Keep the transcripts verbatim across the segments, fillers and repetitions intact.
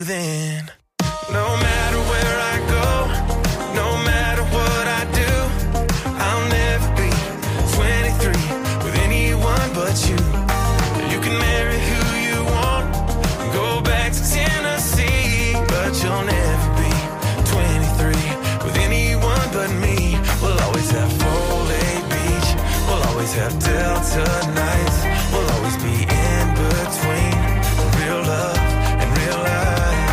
Then, no matter where I go, no matter what I do, I'll never be twenty-three with anyone but you. You can marry who you want, go back to Tennessee, but you'll never be twenty-three with anyone but me. We'll always have Foley Beach, we'll always have Delta nights, we'll always be in between real love and real life.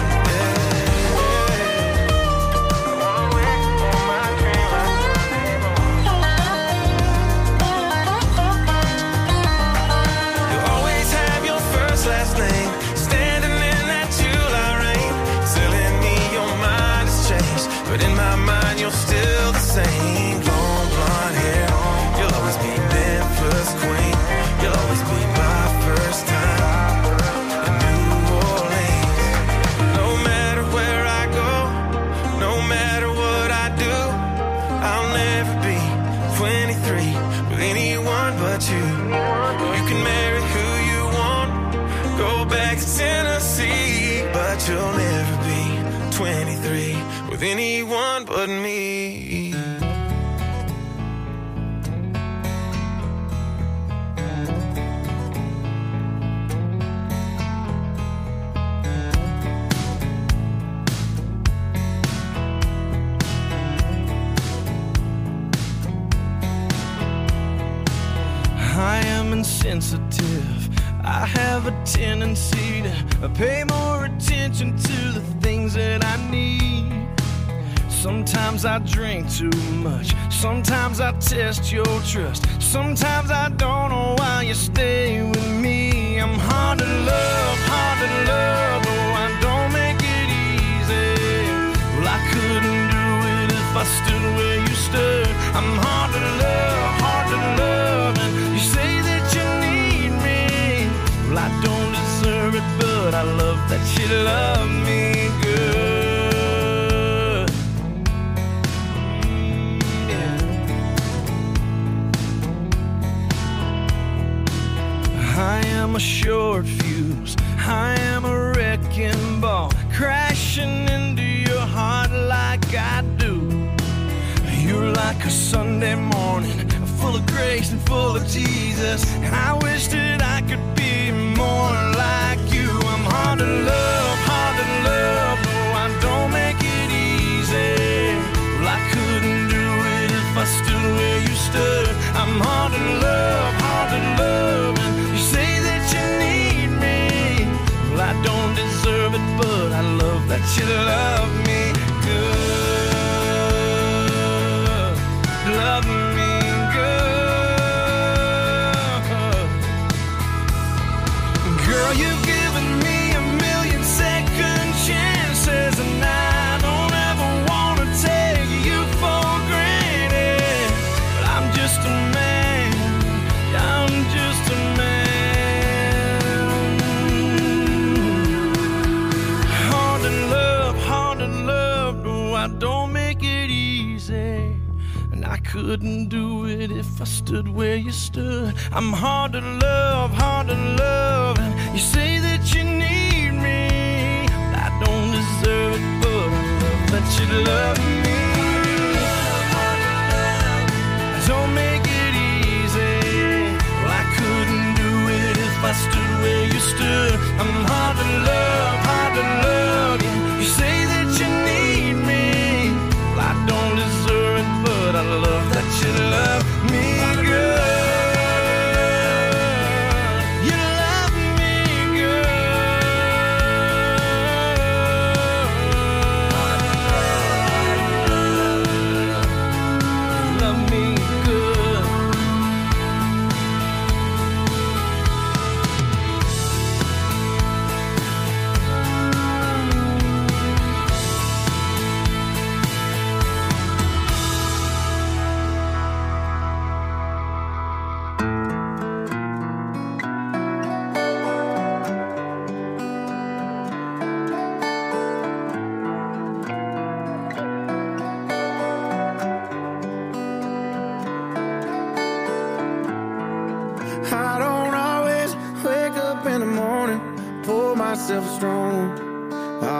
But in my mind, you're still the same. Long blonde hair, you'll always be Memphis queen. You'll always be my first time in New Orleans. No matter where I go, no matter what I do, I'll never be twenty-three with anyone but you. You can marry who you want, go back to Tennessee, but you'll never be twenty-three with anyone but me. I am insensitive. I have a tendency to pay more attention to the things that I need. Sometimes I drink too much, sometimes I test your trust, sometimes I don't know why you stay with me. I'm hard to love, hard to love, oh I don't make it easy. Well I couldn't do it if I stood where you stood. I'm hard to love, hard to love, and you say that you need me. Well I don't deserve it, but I love that you love me good. I am a short fuse, I am a wrecking ball, crashing into your heart like I do. You're like a Sunday morning, full of grace and full of Jesus. I wish that I could be more like you. I'm hard to love, hard to love, no I don't make it easy. Well I couldn't do it if I stood where you stood. I'm hard to love, hard to love, and you say that you need me. Well I don't deserve it, but I love that you love me good. Love me good. Girl, you've given me a million second chances, and I don't ever wanna take you for granted. But I'm just a man, I'm just a man. Hard to love, hard to love, no I don't make it easy. I couldn't do it if I stood where you stood. I'm hard to love, hard to love, and you say that you need me. I don't deserve it, but I love that you love me. Don't make it easy. Well, I couldn't do it if I stood where you stood. I'm hard to love, hard to love, and you say that you need me. Well, I don't deserve it, but I love that you love me good. You love me good. Love me good.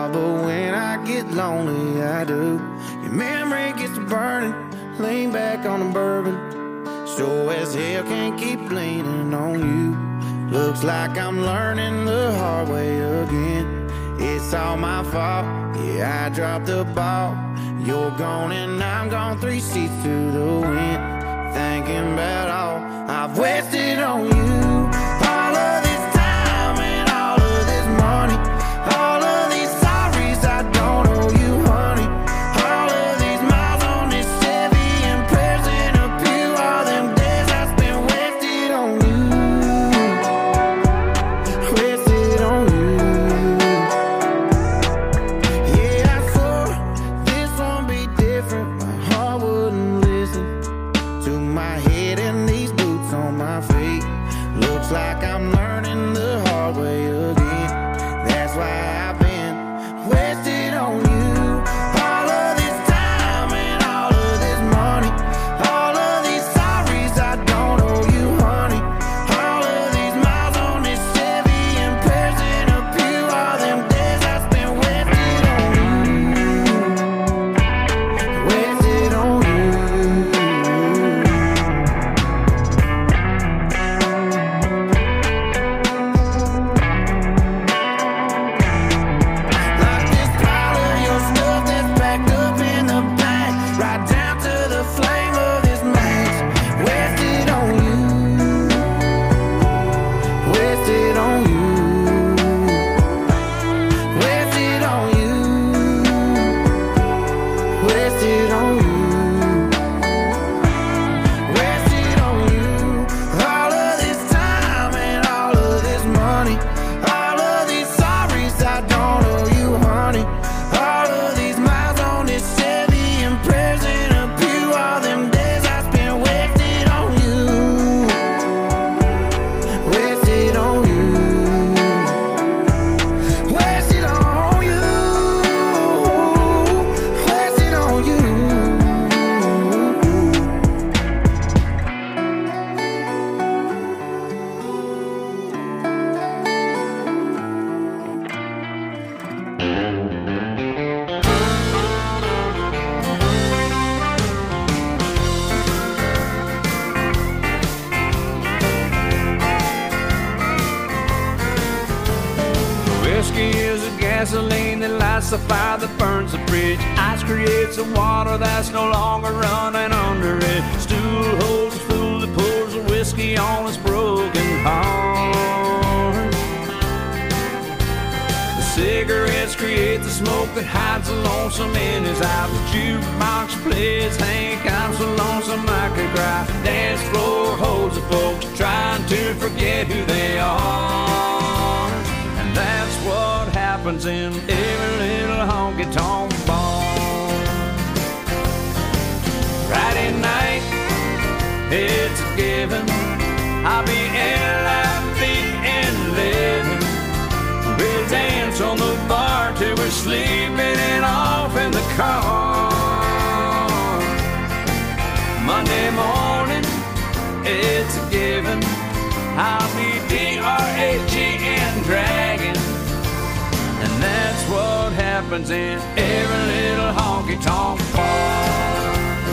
all, but when I get lonely, I do. Your memory gets to burning, lean back on the bourbon. Sure as hell can't keep leaning on you. Looks like I'm learning the hard way again. It's all my fault, yeah, I dropped the ball. You're gone and I'm gone, three sheets to the wind. Thinking about all I've wasted on you. All of this time and all of this money, all of these sorries I don't owe you, honey. All of these miles on this Chevy and prayers in a pew. All them days I spent wasted on you. Wasted on you. Yeah, I swore this won't be different. My heart wouldn't listen to my head and these boots on my feet. Looks like I'm learning the hard way again. That's why I've been wasted on you. All of this time and all of this money, all of these sorries I don't owe you, honey. All of these miles on this Chevy and prayers in a pew. All them days I spent wasted on you. Wasted on you. Like this pile of your stuff that's packed up in the back, right down to the flame of this match. Wasted on you. Wasted on you. Wasted on you. Wasted on you. Wasted on you. All of this time and all of this money, all of these sorries I don't owe you, honey. All of these miles on this Chevy and prayers in a pew. All them days I spent wasted on you. Wasted on you. Wasted on you. Wasted on you. Whiskey is a gasoline that lights the fire that burns the bridge. Ice creates the water that's no longer running under it. Stool holds the fool that pours the whiskey on his broken heart. The cigarettes create the smoke that hides the lonesome in his eyes. The jukebox plays Hank, I'm so lonesome I could cry. Dance floor holds the folks trying to forget who they are. And that's what happens in every little honky-tonk bar. Friday night, it's a given, I'll be L I V in living. We'll dance on the bar till we're sleeping it off in the car. Monday morning, it's a given, I'll be D R A G N dragging. And that's what happens in every little honky-tonk bar.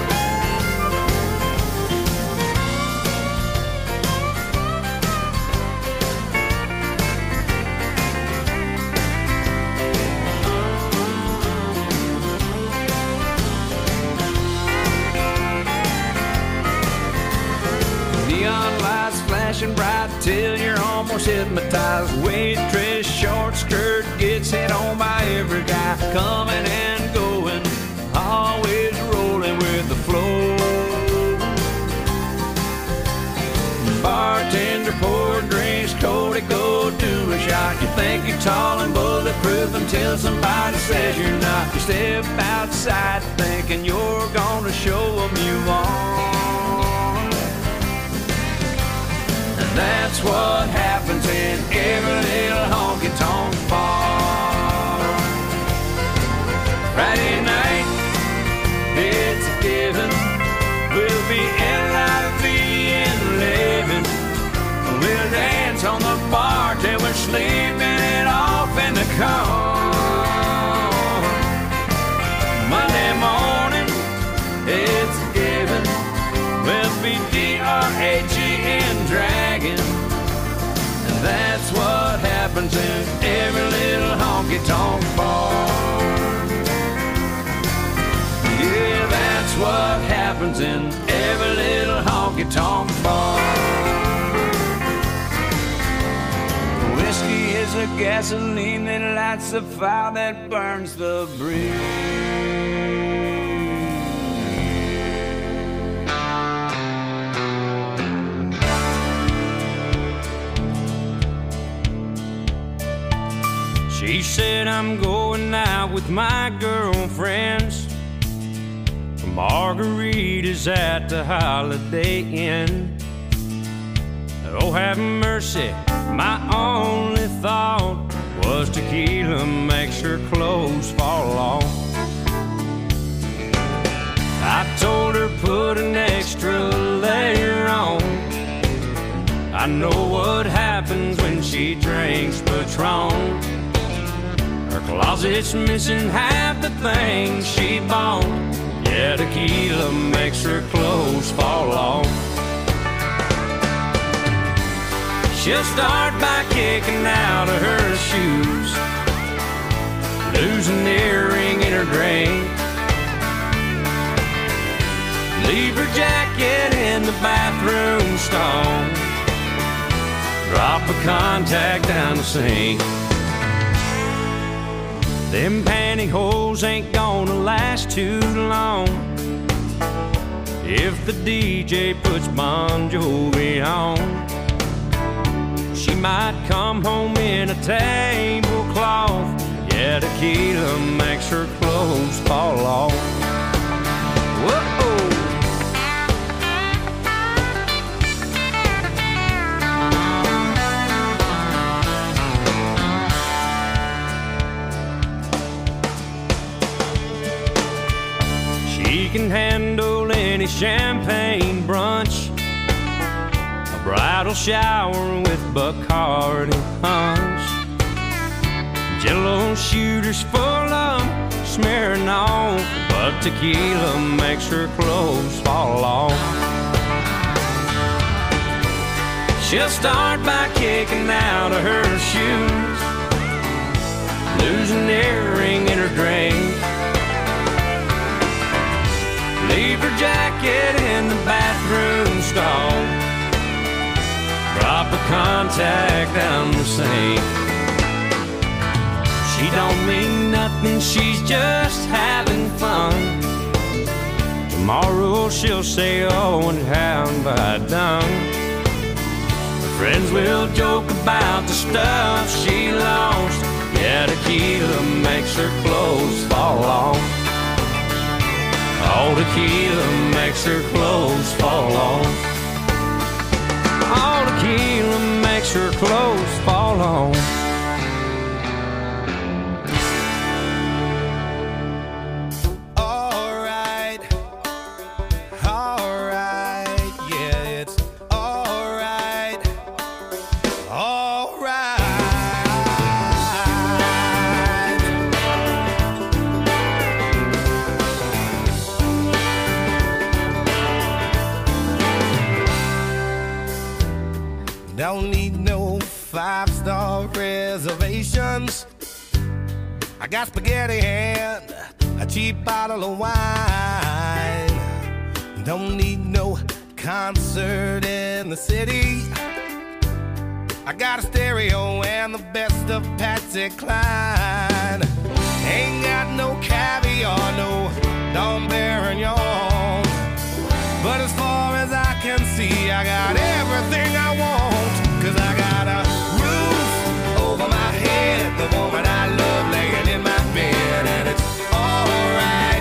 Neon lights flashing bright till you're almost hypnotized. Waitress short skirt gets hit on by every guy. Coming and going, always rolling with the flow. Bartender pour drinks, Cody go do a shot. You think you're tall and bulletproof until somebody says you're not. You step outside thinking you're gonna show them you are. That's what happens in every little honky-tonk bar. Friday night, it's a given, we'll be L I V in living. We'll dance on the bar till we're sleeping it off in the car. honky-tonk bar. Yeah, that's what happens in every little honky-tonk bar. Whiskey is the gasoline that lights the fire that burns the breeze. She said I'm going out with my girlfriends for margaritas at the Holiday Inn. Oh, have mercy, my only thought was tequila makes her clothes fall off. I told her put an extra layer on. I know what happens when she drinks Patron. Her closet's missing half the things she bought. Yeah, tequila makes her clothes fall off. She'll start by kicking out of her shoes, lose an earring in her drink, leave her jacket in the bathroom stall, drop a contact down the sink. Them pantyhose ain't gonna last too long if the D J puts Bon Jovi on. She might come home in a tablecloth. Yeah, tequila makes her clothes fall off. Whoa! She can handle any champagne brunch, a bridal shower with Bacardi punch, Jello shooters full of smearing off, but tequila makes her clothes fall off. She'll start by kicking out of her shoes, lose an earring in her drink, leave her jacket in the bathroom stall, drop a contact down the sink. She don't mean nothing, she's just having fun. Tomorrow she'll say, oh, and how have I done? Her friends will joke about the stuff she lost. Yeah, tequila makes her clothes fall off. All tequila makes her clothes fall off. All tequila makes her clothes fall off. All right, all right, yeah, it's all right, all right. Don't need no five-star reservations. I got spaghetti and a cheap bottle of wine. Don't need no concert in the city. I got a stereo and the best of Patsy Cline. Ain't got no caviar, no Dom Perignon. But as far as I can see, I got everything I want. Cause I got a roof over my head, the woman I love laying in my bed, and it's alright,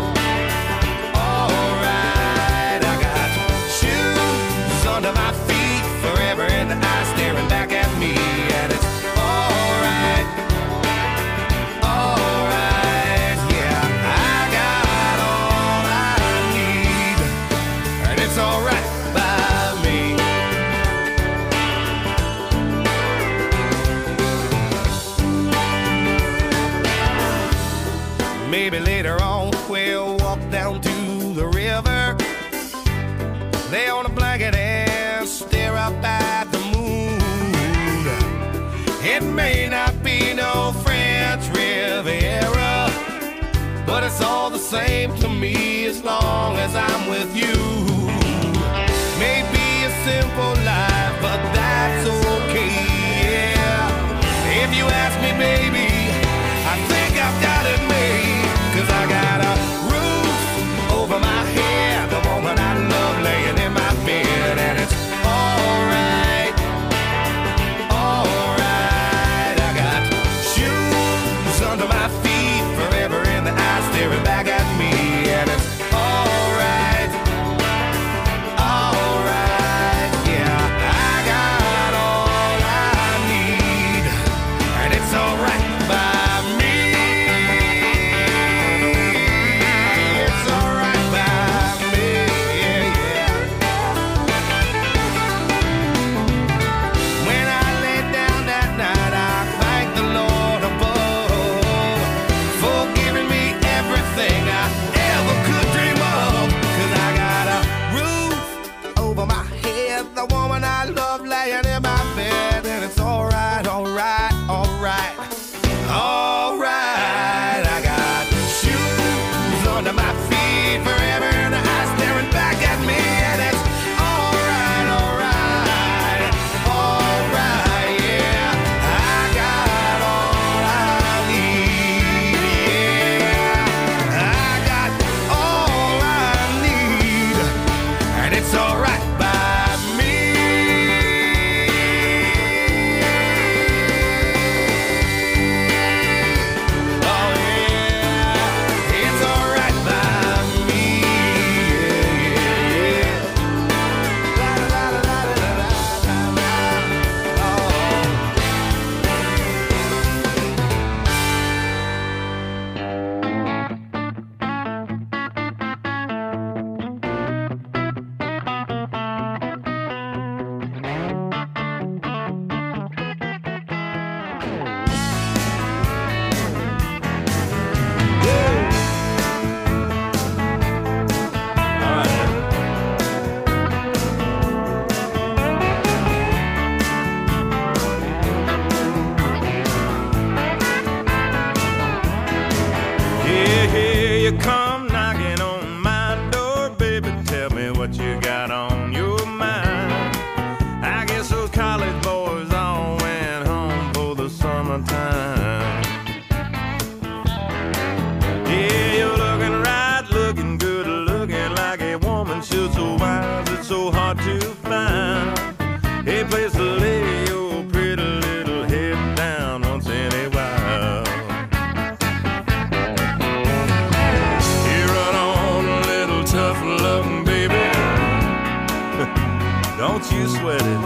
alright. I got shoes under my feet, forever in the eye staring back at me, and it's alright, alright. Yeah, I got all I need, and it's alright by me. Maybe later on we'll walk down to the river, lay on a blanket and stare up at the moon. It may not be no French Riviera, same to me as long as I'm with you. Maybe a simple life, but that's okay, yeah. If you ask me, baby, I think I've got it made. Cause I got a roof over my head, the woman I love laying in my bed, and it's alright, alright. I got shoes under my feet, forever in the eyes staring back at me, and it's alright, alright, yeah. I got all I need, and it's alright by me. It's alright by me, yeah, yeah. When I lay down that night, I thank the Lord above for giving me everything I ever could dream of. Cause I got a roof over my head, the woman I love laying in my bed, and it's alright, alright, alright, alright. I got shoes under my feet, forever in the eyes staring back at me, and it's alright, alright, alright, yeah. I got all I need, yeah. I got all I need, and it's alright by me. Oh yeah, it's alright by me, yeah, yeah, yeah. La la la la la la la la. Oh. Yeah, here you come knocking on my door, baby. Tell me what you got on your mind. I guess those college boys all went home for the summertime. Yeah, you're looking right, looking good, looking like a woman should. So why is it so hard to find a place to lay your pretty little head down once in a while? You run on a little tough love, baby. Don't you sweat it.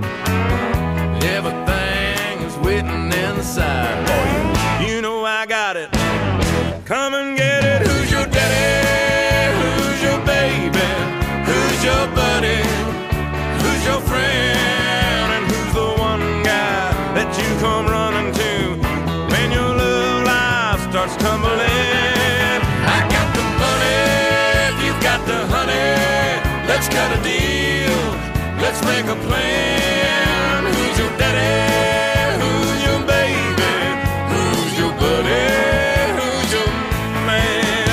Everything is waiting inside for you. You know I got it. Come and get it. Who's your daddy? Who's your baby? Who's your buddy? Who's your friend? And who's the one guy that you come running to when your love life starts tumbling? I got the money, if you've got the honey, let's cut a deal, let's make a plan. Who's your daddy? Who's your baby? Who's your buddy? Who's your man?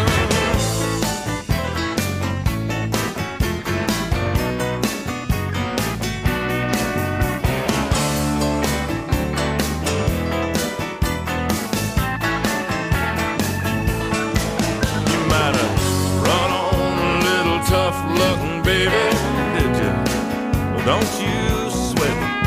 You might have run on a little tough looking, baby, did you? Well, don't you sweat it.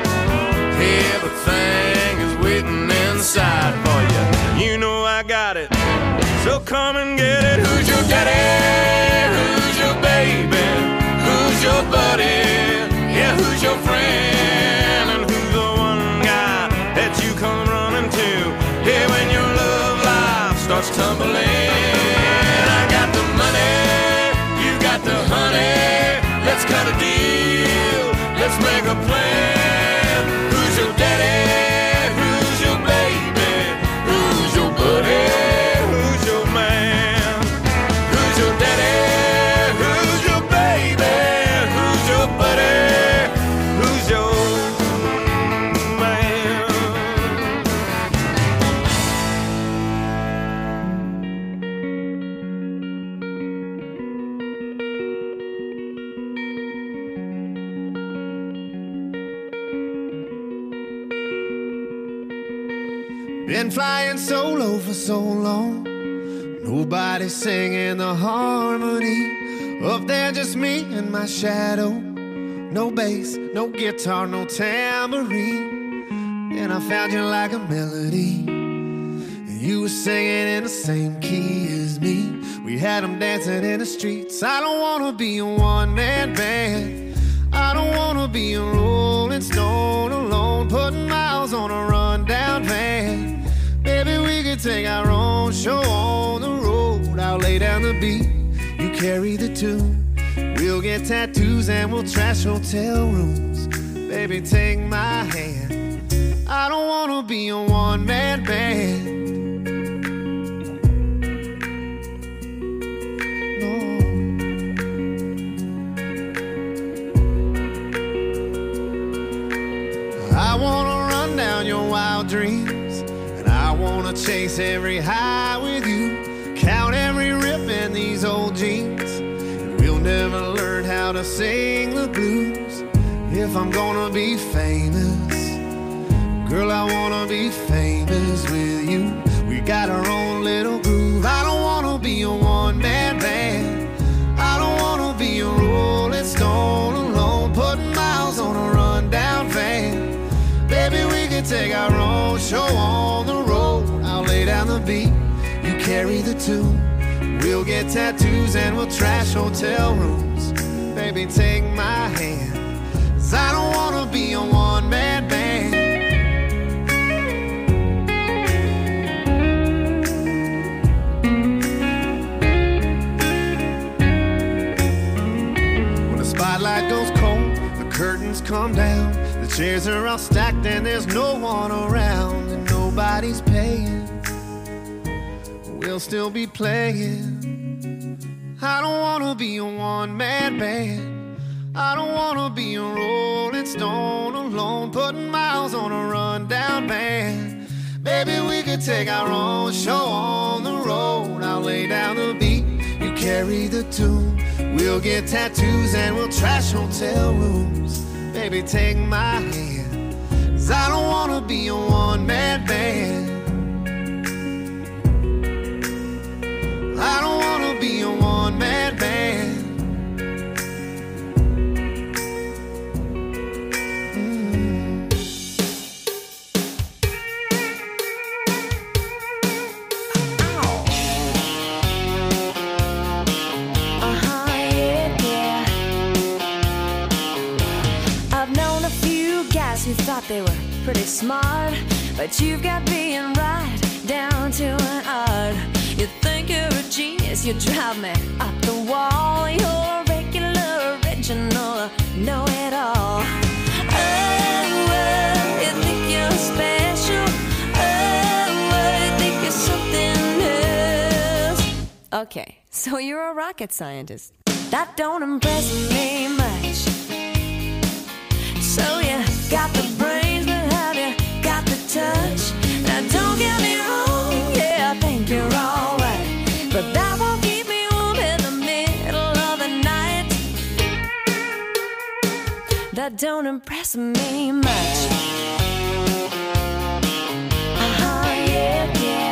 Everything is waiting inside for you. You know I got it. So come and get it. Who's your daddy? Who's your baby? Who's your buddy? Yeah, who's your friend? And who's the one guy that you come running to here when your love life starts tumbling? I got the money, you got the honey, let's cut a deal, let's make a plan. Who's your daddy? Who's your baby? Who's your buddy? Who's your man? Who's your daddy? Who's your baby? Who's your buddy? Who's your man? Been flying solo for so long. Nobody singing the harmony. Up there just me and my shadow. No bass, no guitar, no tambourine. And I found you like a melody. And you were singing in the same key as me. We had them dancing in the streets. I don't wanna be a one-man band. I don't wanna be a rolling stone alone, putting miles on a rundown van. Baby, we could take our own show on the road. I'll lay down the beat, you carry the tune. We'll get tattoos and we'll trash hotel rooms. Baby, take my hand. I don't wanna be a one-man band. I wanna run down your wild dreams, and I wanna chase every high with you. Count every rip in these old jeans, and we'll never learn how to sing the blues. If I'm gonna be famous, girl, I wanna be famous with you. We got our own little groove. I don't wanna be a one-man band. I don't wanna be a rolling stone alone, putting miles on a rundown van. Baby, we can take our own show on the road. I'll lay down the beat, you carry the tune. We'll get tattoos and we'll trash hotel rooms. Baby, take my hand, 'cause I don't wanna be a one-man band. When the spotlight goes cold, the curtains come down. The chairs are all stacked and there's no one around, and nobody's paying. We'll still be playing. I don't wanna be a one-man band. I don't wanna be a rolling stone alone, putting miles on a rundown van. Baby, we could take our own show on the road. I'll lay down the beat, you carry the tune. We'll get tattoos and we'll trash hotel rooms. Baby, take my hand, 'cause I don't wanna be a one-man band. I don't wanna be a one-man band. Mm. Uh-huh, yeah, yeah. I've known a few guys who thought they were pretty smart, but you've got being right down to an art. You think you're a genius, you drive me up the wall. You're a regular, original, know-it-all. Oh, oh, you think you're special. Oh, oh, you think you're something else. Okay, so you're a rocket scientist. That don't impress me much. So you got the brains, but have you got the touch? Now don't get me wrong, yeah, I think you're all right, but that won't keep me warm in the middle of the night. That don't impress me much. Uh-huh, yeah, yeah.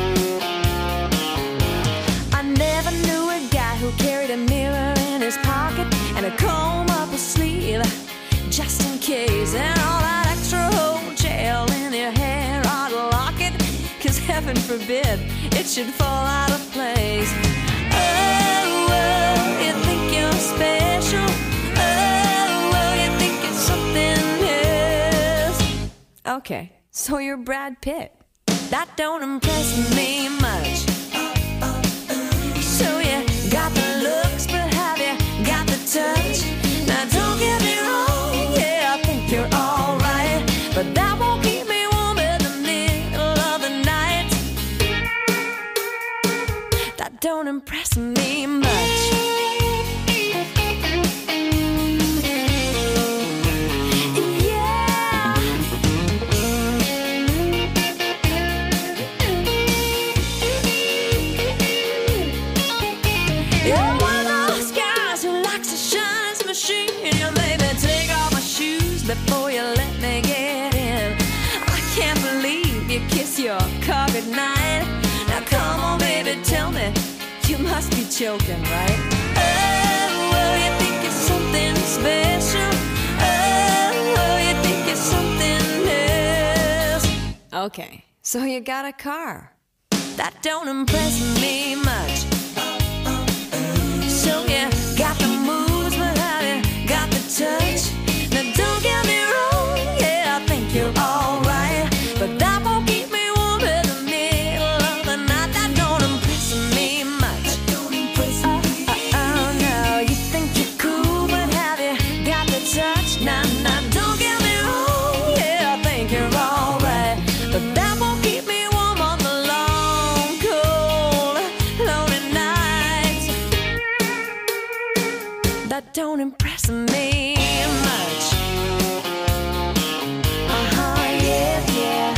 I never knew a guy who carried a mirror in his pocket and a comb up his sleeve, just in case, and all that extra whole gel in your hair ought to lock it, 'cause heaven forbid it should fall out of place. Oh, oh, you think you're special. Oh, oh, you think it's something else. Okay, so you're Brad Pitt. That don't impress me much. So you got the looks, but have you got the touch? Now don't get me wrong, yeah, I think you're alright, but that won't keep me warm in the middle of the night. That don't impress me much. Yeah. You're one of those guys who likes to shine his machine. You maybe take off my shoes before you let me get in. I can't believe you kiss kiss your car goodnight. Now come on, baby, tell me, you must be joking, right? Oh, well, you think it's something special. Oh, you think it's something else. Okay, so you got a car. That don't impress me much. So you got the moves, but have you got the touch? Now don't get me wrong, yeah, I think you're alright, but that won't keep me warm in the middle of the night. That don't impress me much. Oh, oh, oh, no, you think you're cool, but have you got the touch? Nah, nah, don't get me wrong, yeah, I think you're alright, but that won't keep me warm on the long, cold, lonely nights. That don't impress me much. Uh-huh, yeah, yeah.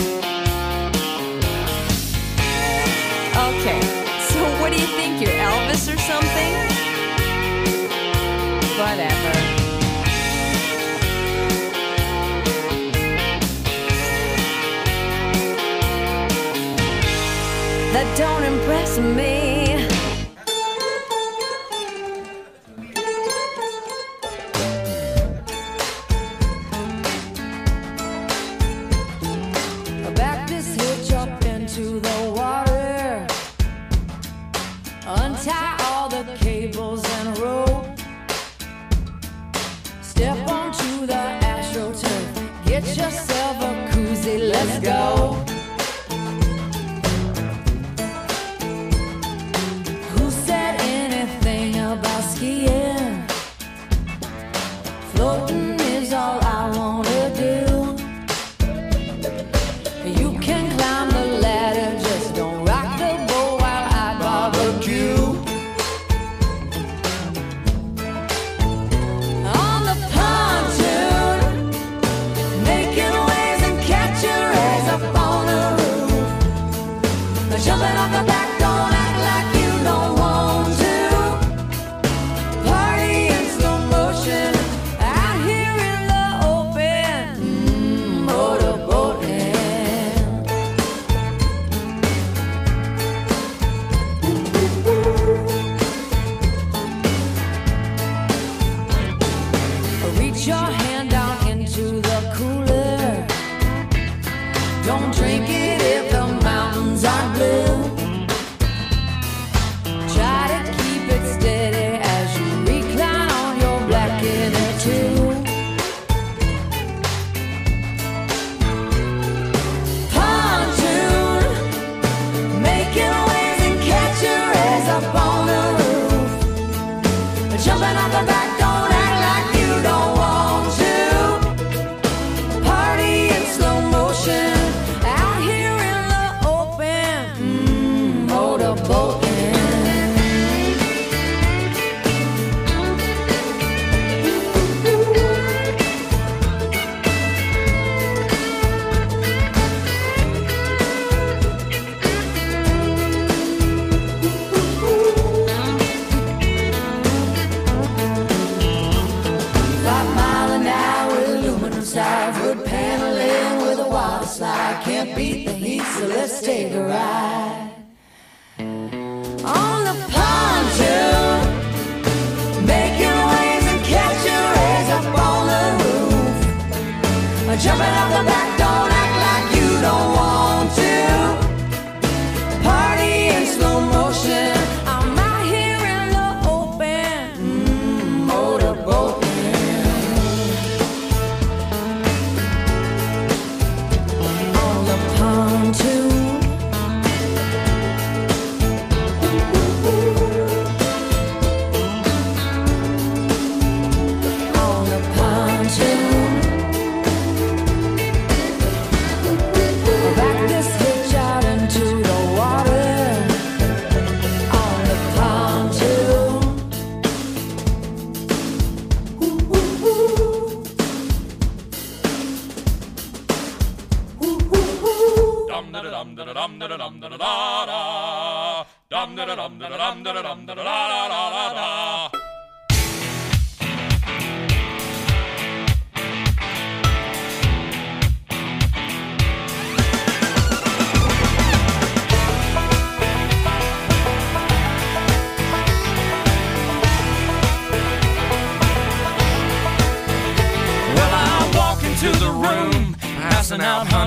Okay, so what do you think, you're Elvis or something? Whatever. That don't impress me. Back this hitch up into the water, untie all the cables and rope, step onto the AstroTurf, get yourself a koozie, let's go. Who said anything about skiing? Floating is all I wanna do. You can climb the ladder, just don't rock the boat while I barbecue. On the pontoon, making waves and catching rays up on the roof. Jumping off the back, don't act like you don't want to. Party in slow motion, out here in the open, mm, motorboating. Reach your hand down into the cooler. Don't drink it if the mountains are blue. Try to keep it steady as you recline on your black inner tube. Pontoon, making waves and catching rays up on the roof. Jumping off the back, don't act like you don't want to. Party in slow motion, out here in the open, mm, motorboating. Five mile an hour, aluminum sides, wood paneling with a water slide. Can't beat the heat, so let's take a ride. On the pontoon, making waves and catching rays up on the roof. Jumping off the back, don't act like you don't want to. Party in slow motion, I'm out here in the open, mm, motorboating. On the pontoon, on the pontoon. Back this hitch out into the water, on the pontoon. Ooh, ooh, ooh. Ooh, ooh, ooh. Dum da da dum da da dum da da dum da da da da. Dum da da dum da da dum da da dum da da da da da da.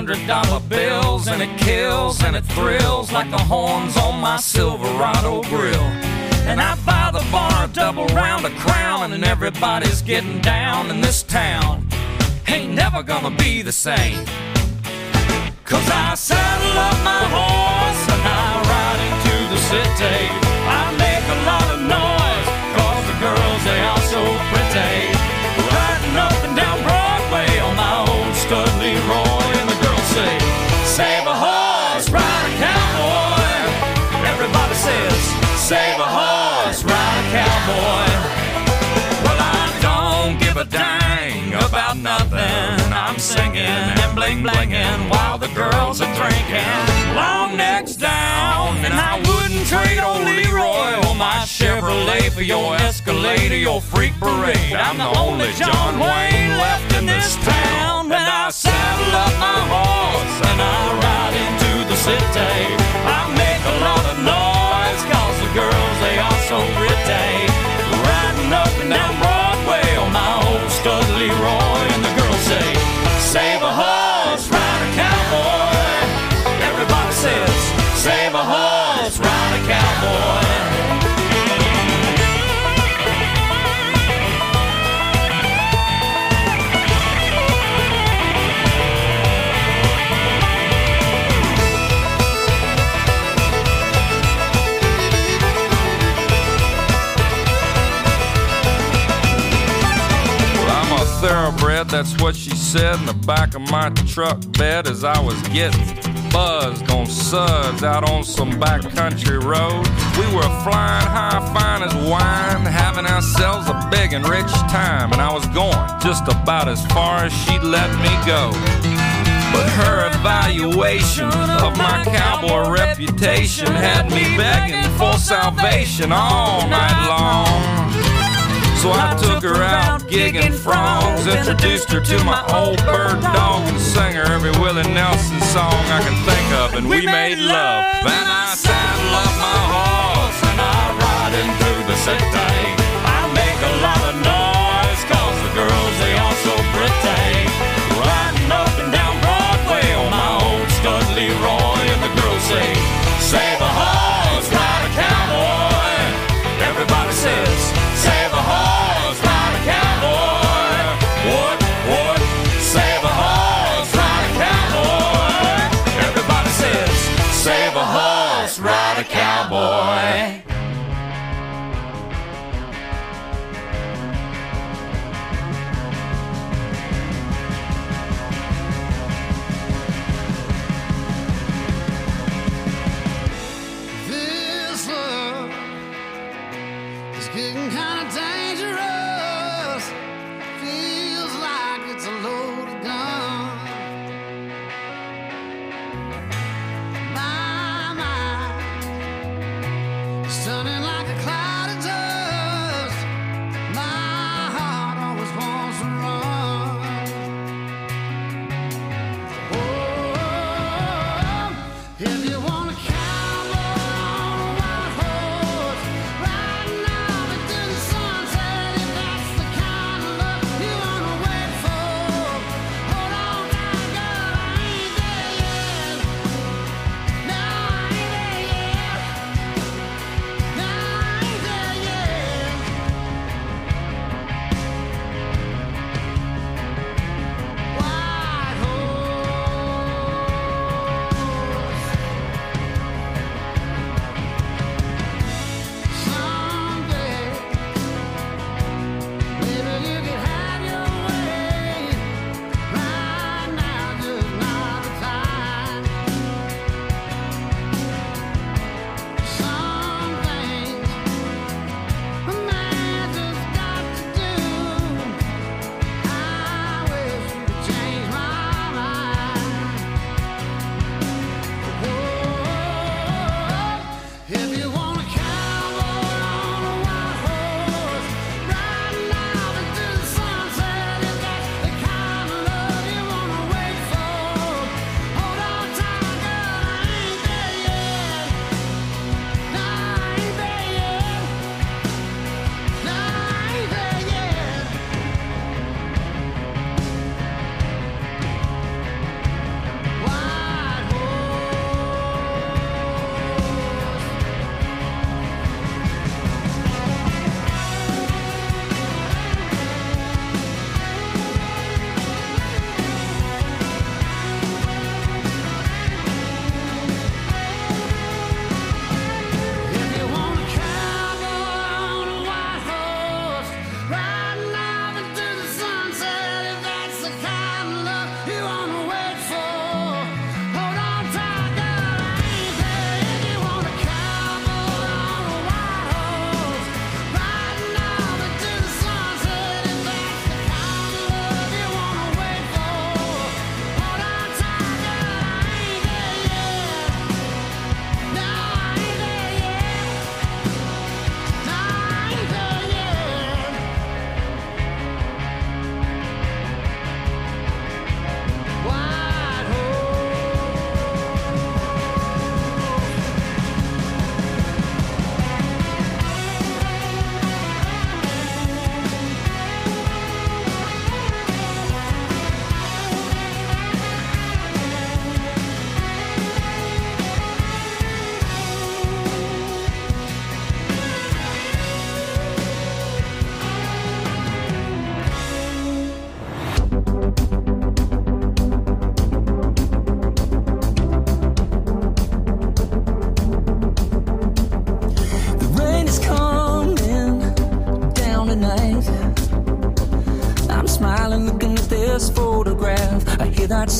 hundred dollar bills, and it kills and it thrills like the horns on my Silverado grill. And I buy the bar a double round of Crown, and everybody's getting down in this town. Ain't never gonna be the same, 'cause I saddle up my horse and I ride into the city. I make a lot of noise, 'cause the girls, they are so pretty. Riding up and down Broadway on my old stud Leroy, and the girls say, save a horse, ride a cowboy. Everybody says, save a horse, ride a cowboy. Well, I don't give a dang about nothing. I'm singing and bling blinging while the girls are drinking. Long necks down, and I wouldn't trade old Leroy or my Chevrolet for your Escalade or your freak parade. I'm the only John Wayne left in this town. And I saddle up my horse and I ride into the city. I make a lot of noise, 'cause the girls, they are so pretty. Riding up and down Broadway on my old stud Leroy, and the girls say, save a horse, ride a cowboy. Everybody says, save a horse, ride a cowboy. Thoroughbred, that's what she said in the back of my truck bed as I was getting buzzed on suds out on some backcountry road. We were flying high, fine as wine, having ourselves a big and rich time, and I was going just about as far as she'd let me go. But her evaluation of my cowboy reputation had me begging for salvation all night long. So I took her out gigging frogs, introduced her to my old bird dog, and sang her every Willie Nelson song I can think of, and we made love. Then I saddle up my horse and I ride into the city. I make a lot of noise, 'cause the girls, they are so pretty. Riding up and down Broadway on my old stud Leroy, and the girls say, save a horse, ride a cowboy. Everybody says, save a horse, ride a cowboy. What, what? Save a horse, ride a cowboy. Everybody says, save a horse, ride a cowboy. This love is getting kind of dangerous. Feels like it's a loaded gun. My mind is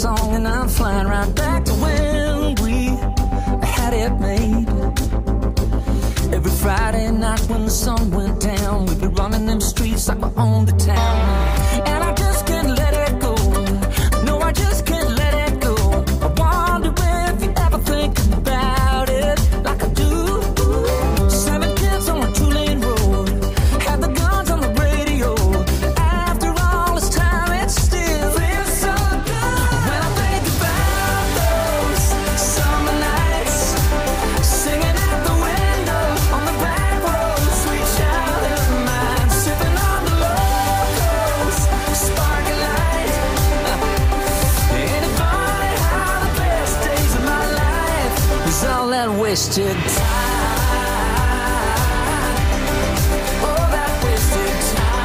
song and I'm flying right back to when we had it made. Every Friday night when the sun went down, we'd be running them streets like we owned the town. And I just can't let it go. No, I just can't let it go. I wonder if you ever think about it like I do. Seven kids on a two-lane road, had the guns on the radio. After all this time, it still feels so good. When I think about those summer nights, singing out the window on the back road, sweet child of mine, sipping on the locals, sparkling light. Ain't it funny how the best days of my life was all that wasted time? Oh, that wasted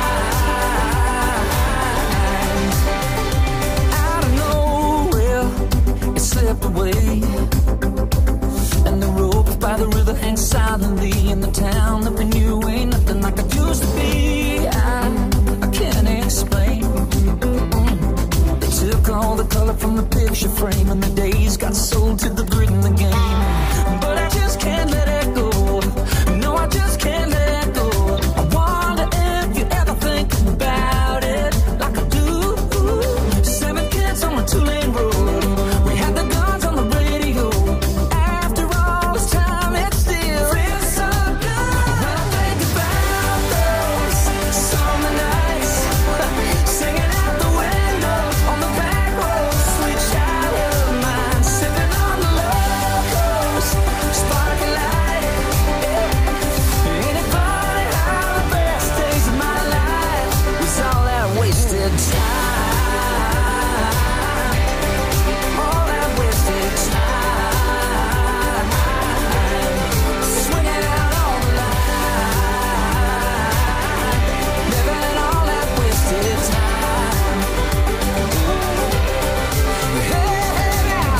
time. Out of nowhere, it slipped away, and the rope by the river hangs silently in the town that we knew ain't nothing like it used to be. I, I can't explain. They took all the color from the picture frame, and the days got sold to the grid in the game. But I just can't let it go. No, I just can't let it go. I wonder if you ever think about it like I do. Seven kids on a two-lane road, we had the guns on the radio. After all this time, it still feels so good. When I think about those summer nights, singing out the window on the back road, sweet child of mine, sipping on the locals, sparkling light. Ain't it funny how the best days of my life was all that wasted time? All that wasted time. Swinging out on the line, living all that wasted time. Hey, now.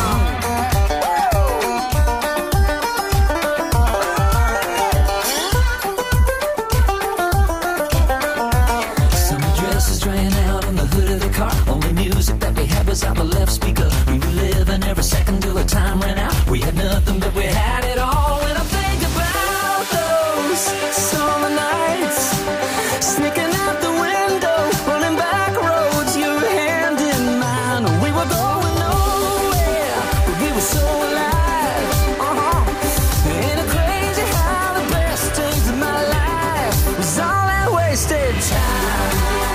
Summer dresses drying out on the hood of the car. Only music that we had was out the left speaker. We were living every second till the time ran out. We had nothing, but we had it all. When I think about those summer nights, sneaking out the window, running back roads, your hand in mine. We were going nowhere, but we were so alive. Uh-huh. Ain't it crazy how the best days of my life was all that wasted time?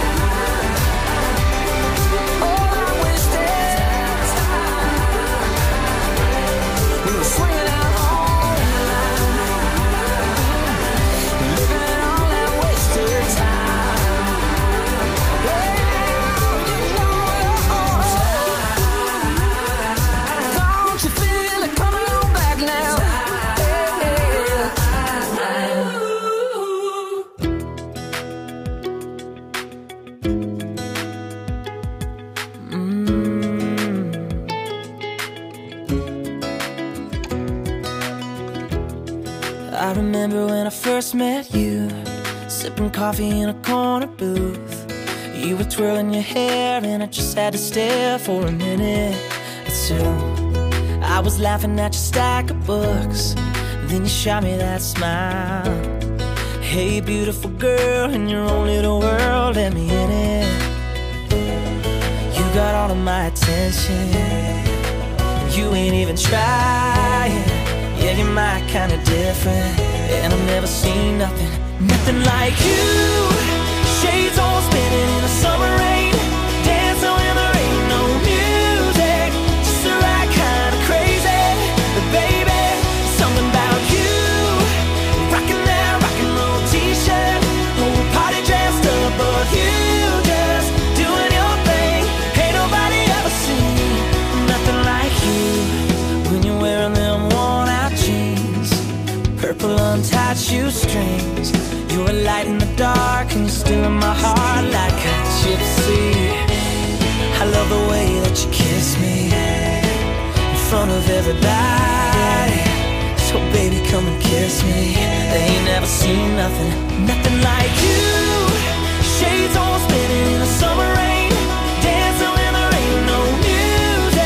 All that wasted time. We were swinging out on the line, living all that wasted time. Yeah, you know it. Don't you feel it coming on back now? I remember when I first met you, sipping coffee in a corner booth. You were twirling your hair and I just had to stare for a minute or two. I was laughing at your stack of books, then you shot me that smile. Hey, beautiful girl, in your own little world, let me in it. You got all of my attention, you ain't even trying. Yeah, you're my kind of different, and I've never seen nothing, nothing like you. Shades all spinning in the summer rain, dancing when there ain't no music, just the right kind of crazy. But baby, something about you, rocking that rock and roll t-shirt, whole party dressed up, but you just doing your thing. Ain't nobody ever seen nothing like you when you're wearing them worn out jeans, purple untied shoestrings. You're a light in the dark and you're still in my heart like a gypsy. I love the way that you kiss me in front of everybody. So baby, come and kiss me. They ain't never seen nothing, nothing like you. Shades all spinning in the summer rain, dancing when there ain't no music.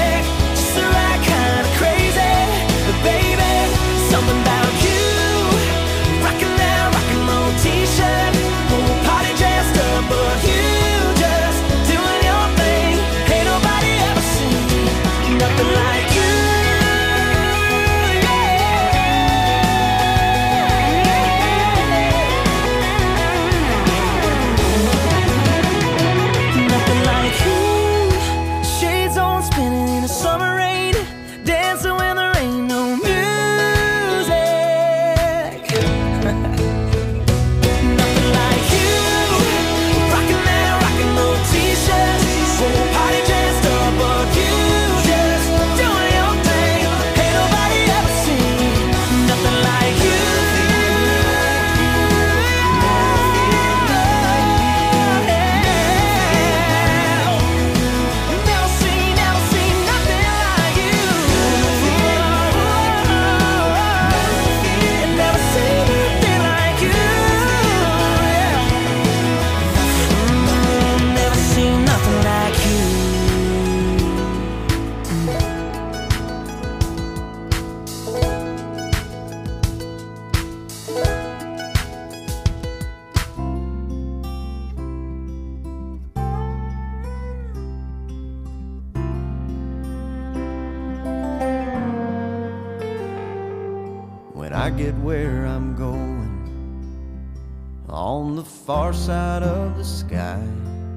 I get where I'm going, on the far side of the sky,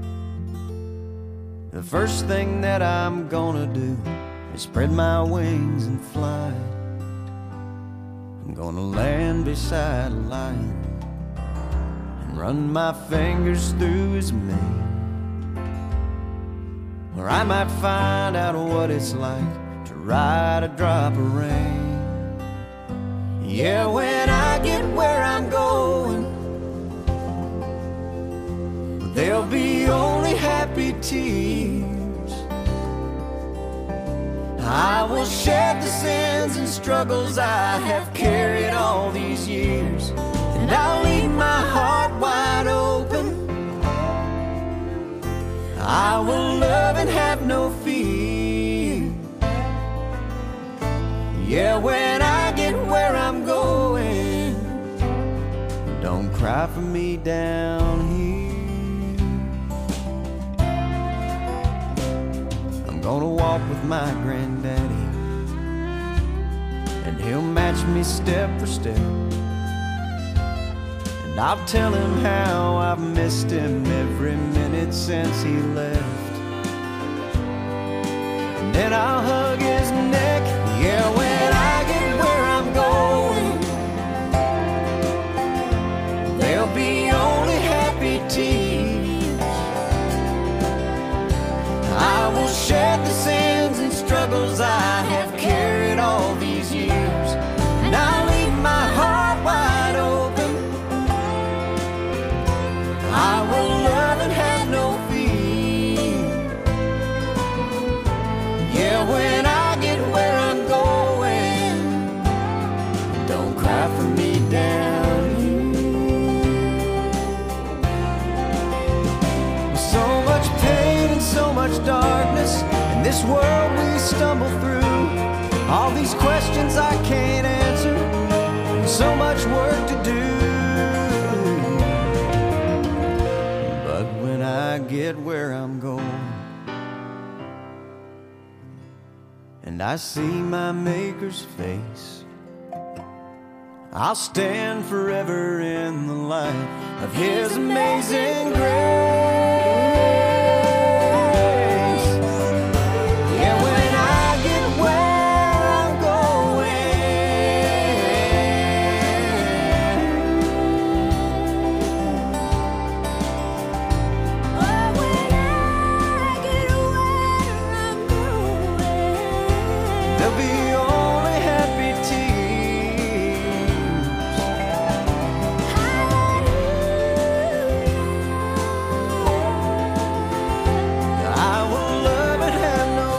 the first thing that I'm gonna do is spread my wings and fly. I'm gonna land beside a lion and run my fingers through his mane, or I might find out what it's like to ride a drop of rain. Yeah, when I get where I'm going, there'll be only happy tears. I will shed the sins and struggles I have carried all these years, and I'll leave my heart wide open. I will love and have no fear. Yeah, when I get where I'm going, don't cry for me down here. I'm gonna walk with my granddaddy, and he'll match me step for step, and I'll tell him how I've missed him every minute since he left. And then I'll hug his neck. Yeah, when I get where I'm going, there'll be only happy tears. I will shed the sins and struggles I have carried all these years, and I'll leave my heart wide open. I will love and have no fear. Yeah, when I get where I'm going, don't cry for me down here. With so much pain and so much darkness in this world we stumble through, all these questions I can't answer, so much work to do. But when I get where I'm going, and I see my Maker's face, I'll stand forever in the light of His amazing grace. Yeah, when I get where I'm Oh, when I get where I'm going, there'll be only happy tears. I will love and have no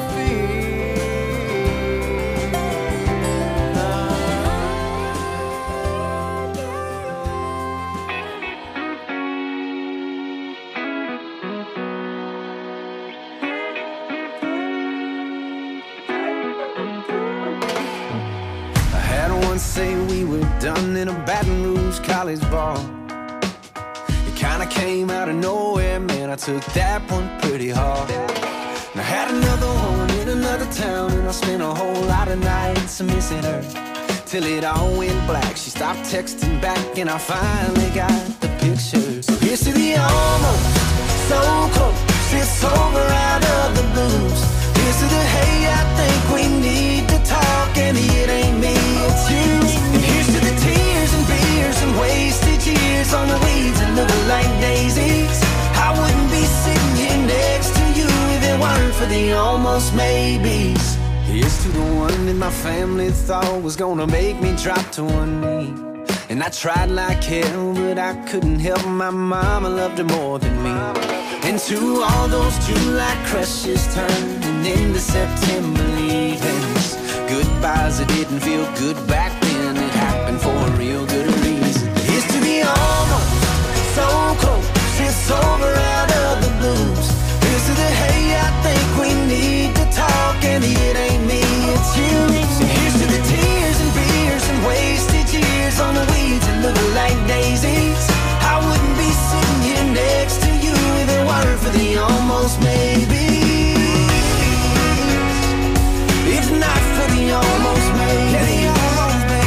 I had one say we were done in a Baton Rouge college bar. It kinda came out of nowhere, man, I took that one pretty hard. And I had another one in another town, and I spent a whole lot of nights missing her, till it all went black. She stopped texting back, and I finally got the picture. So here's to the almost so close, it's over out of the blues. Here's to the hey, I think we need to talk, and it ain't me, it's you. And here's to the tears and beers and wasted years on the weeds that look like daisies. I wouldn't be sitting here next to you if it weren't for the almost maybes. Here's to the one that my family thought was gonna make me drop to one knee. And I tried like hell, but I couldn't help my mama loved her more than me. And to all those July crushes turning into September leavings, goodbyes that didn't feel good back then, it happened for a real good reason. Here's to the almost so close, it's over out of the blues. Here's to the hey, I think we need to talk, and it ain't me, it's you. So here's to the tears and beers and wasted years on the weeds that look like daisies. I wouldn't be sitting here next to you if it weren't for the almost maybes. If not for the almost maybes.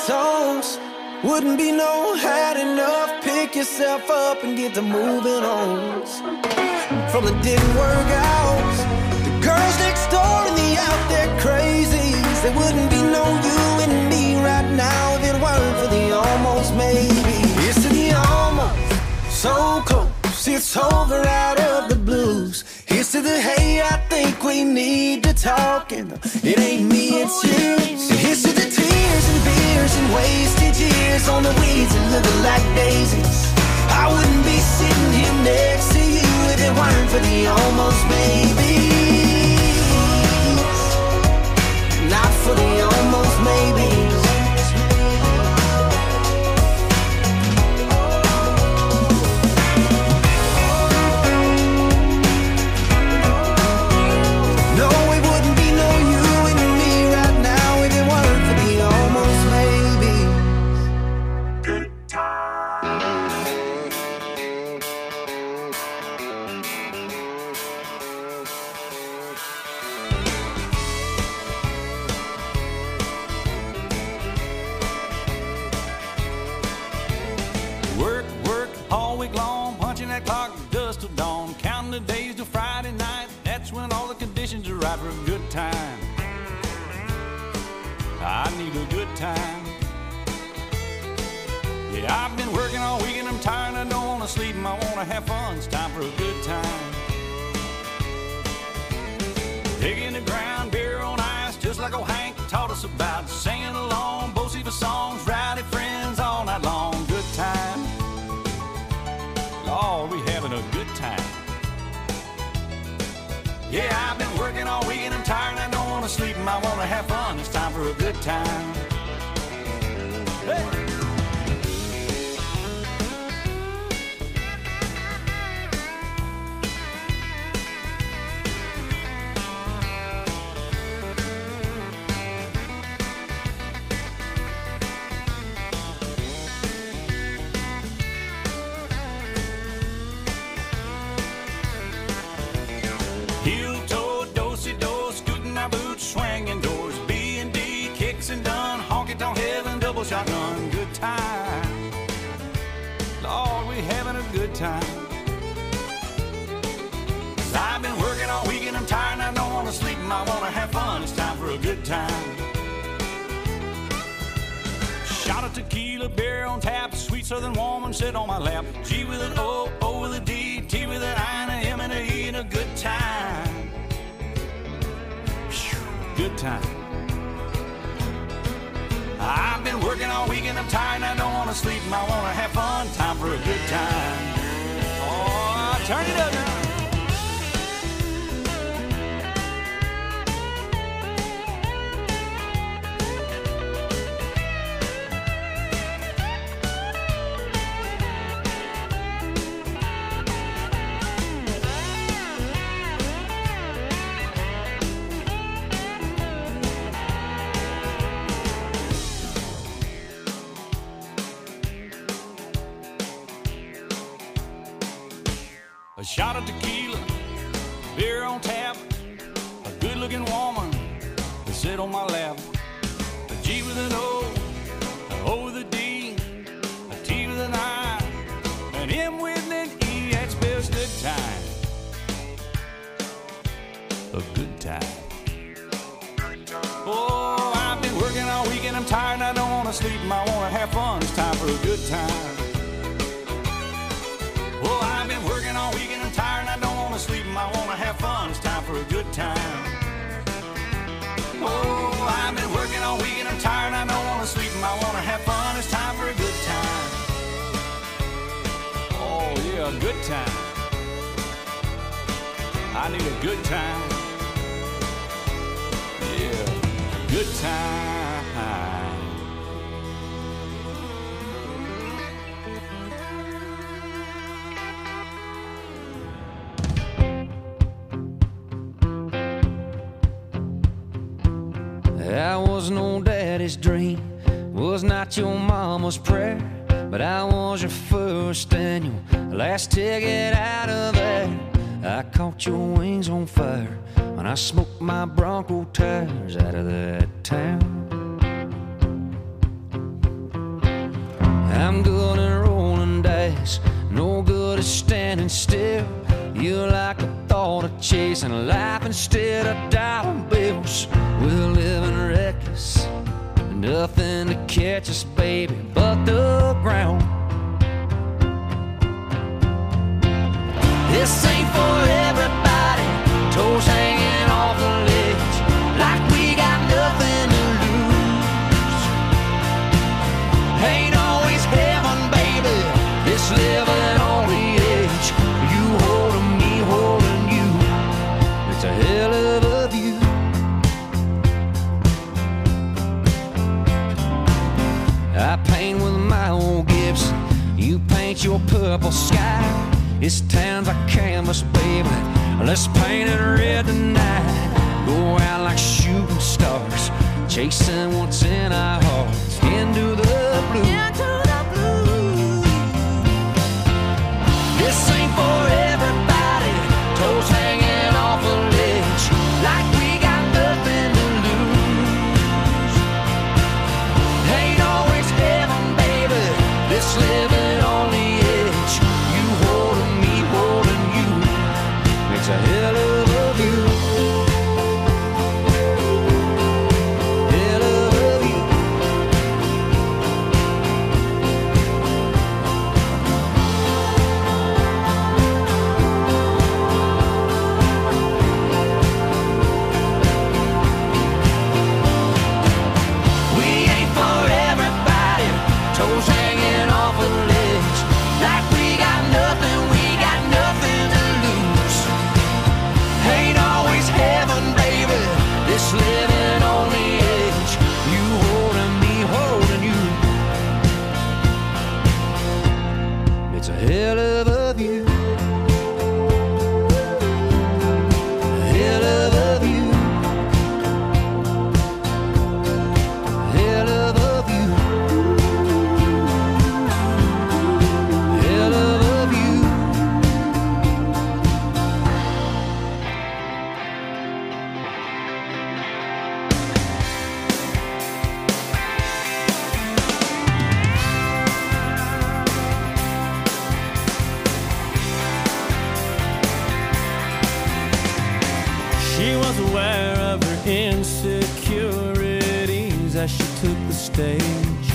songs. Wouldn't be no had enough. Pick yourself up and get to moving on. From the didn't work out, the girls next door and the out there crazies. There wouldn't be no you and me right now if it weren't for the almost maybe. It's to the almost, so close, it's over out of the blues. Here's to the hey, I think we need to talk, and it ain't me, it's you. Here's to the tears and beers and wasted years on the weeds that look like daisies. I wouldn't be sitting here next to you if it weren't for the almost maybes. Not for the almost maybes. For a good time, I need a good time. Yeah, I've been working all week and I'm tired. I don't want to sleep and I want to have fun. It's time for a good time. Digging the ground, beer on ice, just like old Hank taught us about. Singing along, both of songs, rowdy friends all night long. Good time. Lord, we having a good time. Yeah, I've been working all week and I'm tired and I don't want to sleep and I want to have fun. It's time for a good time. Hey. Shotgun, good time. Lord, we having a good time. Cause I've been working all week and I'm tired and I don't want to sleep and I want to have fun. It's time for a good time. Shot of tequila, beer on tap, sweet southern woman sit on my lap. G with an O, O with a D, T with an I and a M and a E, and a good time. Good time. I've been working all week and I'm tired and I don't want to sleep and I want to have fun. Time for a good time. Oh, turn it up now. A shot of tequila, beer on tap, a good-looking woman to sit on my lap. A G with an O, an O with a D, a T with an I, an M with an E, that spells good time. A good time. Oh, I've been working all week and I'm tired and I don't want to sleep and I want to have fun. It's time for a good time. Oh, I've been working all week and I'm tired and I don't want to sleep and I want to have fun. It's time for a good time. Oh, I've been working all week and I'm tired and I don't want to sleep and I want to have fun. It's time for a good time. Oh, yeah, a good time. I need a good time. Yeah, good time. I was no daddy's dream, was not your mama's prayer, but I was your first and your last ticket out of there. I caught your wings on fire when I smoked my Bronco tires out of that town. I'm good at rolling dice, no good at standing still. You're like a thought of chasing life instead of dollar bills. We're living reckless, nothing to catch us, baby, but the ground. This ain't for everybody, toes hanging off the ledge, like we got nothing to lose. Ain't always heaven, baby, this living on the edge. You holding me, holding you, it's a hell of a view. I paint with my old Gibson, you paint your purple sky. This town's a canvas, baby, let's paint it red tonight. Go out like shooting stars, chasing what's in our hearts, into the blue. Into the blue. This ain't for everybody, toes hanging off a ledge, like we got nothing to lose. Ain't always heaven, baby, this living on the edge. You holding me, holding you, makes a hell of a view. Hell of a view. We ain't for everybody, toes hanging off a ledge, like we got nothing, we got nothing to lose. Ain't always heaven, baby, this living on the edge. You holding me, holding you, it's a hell of a view. Hell of a view. Hell of a view. Hell of a view. She was aware of her insecurities as she took the stage.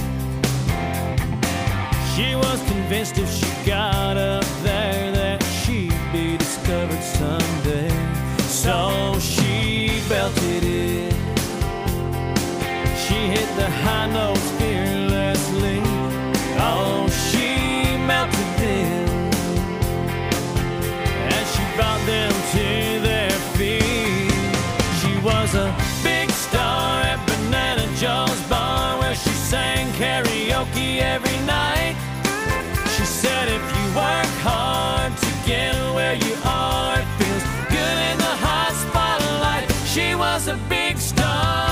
She was convinced if she got up there that she'd be discovered someday. So she belted it. She hit the high notes fearlessly. Oh, she melted them as she brought them to their feet. She was a big star at Banana Joe's bar, where she sang karaoke every night. She said if you work hard to get where you are, it feels good in the hot spotlight. She was a big star.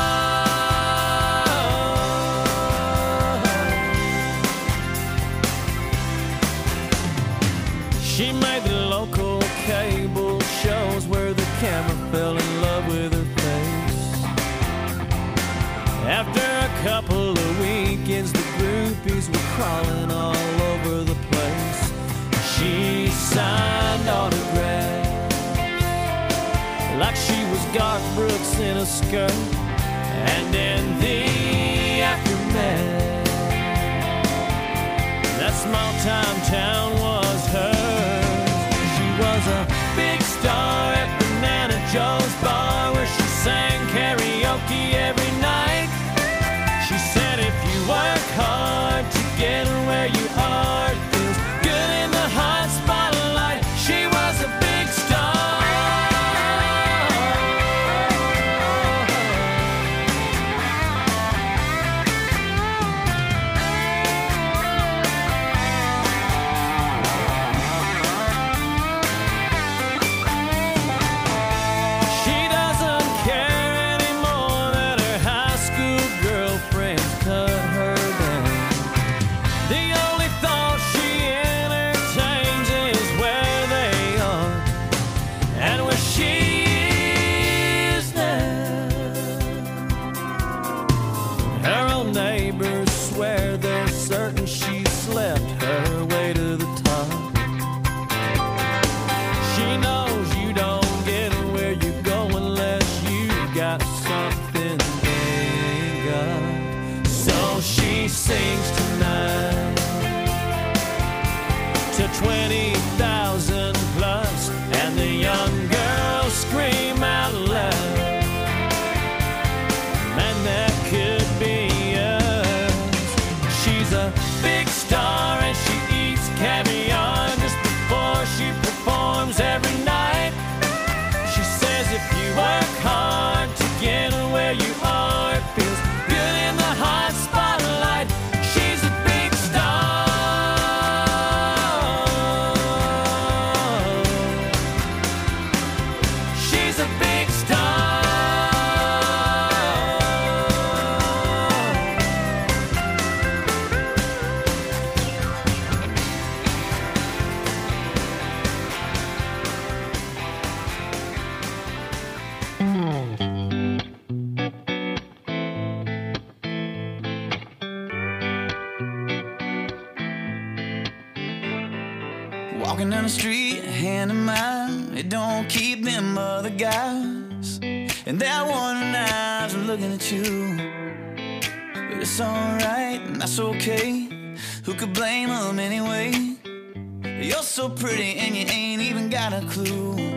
She made the local cable shows where the camera fell in love with her face. After a couple of weekends, the groupies were crawling all over the place. She signed autographs like she was Garth Brooks in a skirt. And in the aftermath, that small time town was hers. She was a big star at Banana Joe's bar, where she sang karaoke every night. She said if you work hard to get where you are, it feels good in the hot spotlight. She was a big star. Walking down the street, hand in mine, it don't keep them other guys. And they're wondering eyes are looking at you. But it's alright, and that's okay. Who could blame them anyway? You're so pretty and you ain't even got a clue.